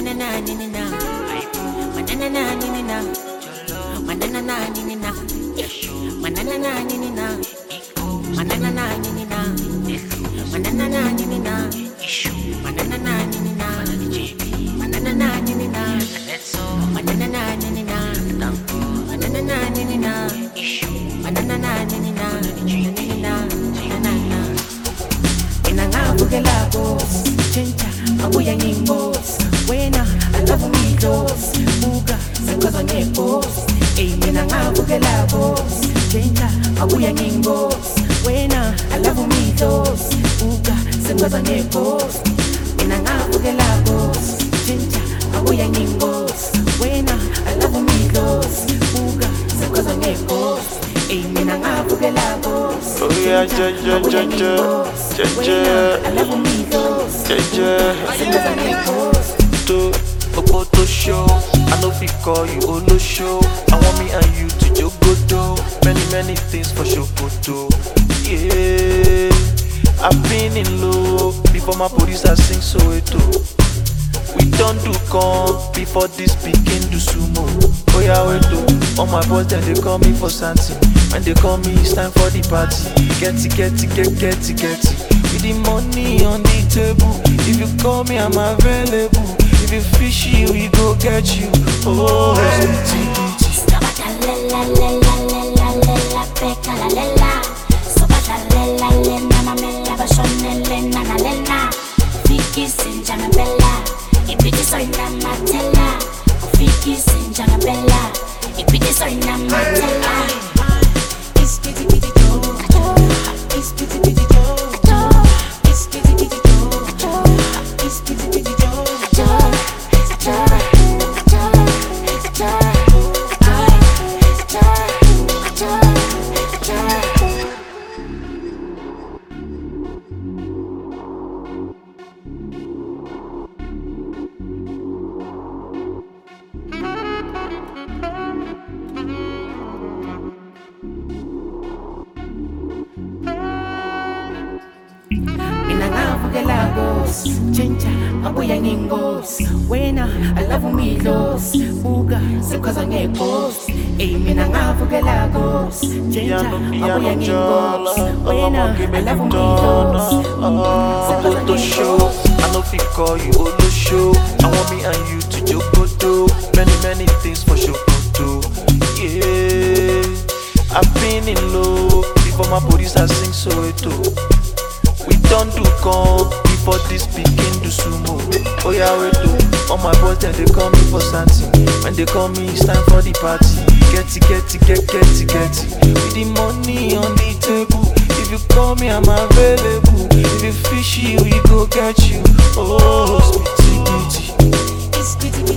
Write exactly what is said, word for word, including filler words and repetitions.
Manana na nini na, manana na nini na, manana na nini na, manana na nini na, manana na nini na, manana na nini na, manana na nini na, manana na nini na, manana na nini na, manana na nini na, manana na nini na, nini na, manana na. Inangabukela boss, chencha, abuya ngingos. Wena, I love me close. Buga, sekozo nyepos. Ey, inangabukela boss, chencha, abuya ngingos. Wena, I love me close. Buga, sekozo nyepos. Inangabukela boss, chencha, abuya ngingos. Wena, I love me close. Buga, sekozo nyepos. Ey, inangabukela boss. Oh yeah, ja ja ja ja, ja ja, ja ja. To Opo to show, I know fi call you Olo show. I want me and you to jogodo, many many things for Shokoto. Yeah, I've been in low before my producer sing Soweto. We don't do come before this begin do sumo. Oh yeah, wait to all my boys then they call me for something. When they call me, it's time for the party. Get it, get it, get get it, get it. With the money on the table, if you call me, I'm available. If you fishy, we go get you. Oh, sweetie, Inangabukela chencha, abuya ngingos. Wena, I love me close. Buga, sekozo nyepos. Ey, minangabukela chencha, abuya ngingos. Wena, I love me close. Opo to show, I know fi call you Olo show. I want me and you to jogodo, many many things for Shokoto. Yeah, I've been in low before my producer sing Soweto. We don't do come before this begin do sumo. Oh yeah, wait to all my boys then they call me for something. When they call me, it's time for the party. Get it, get it, get get it, get it. With the money on the table, if you call me, I'm available. If you fishy, we go get you. Oh, sweetie, beauty.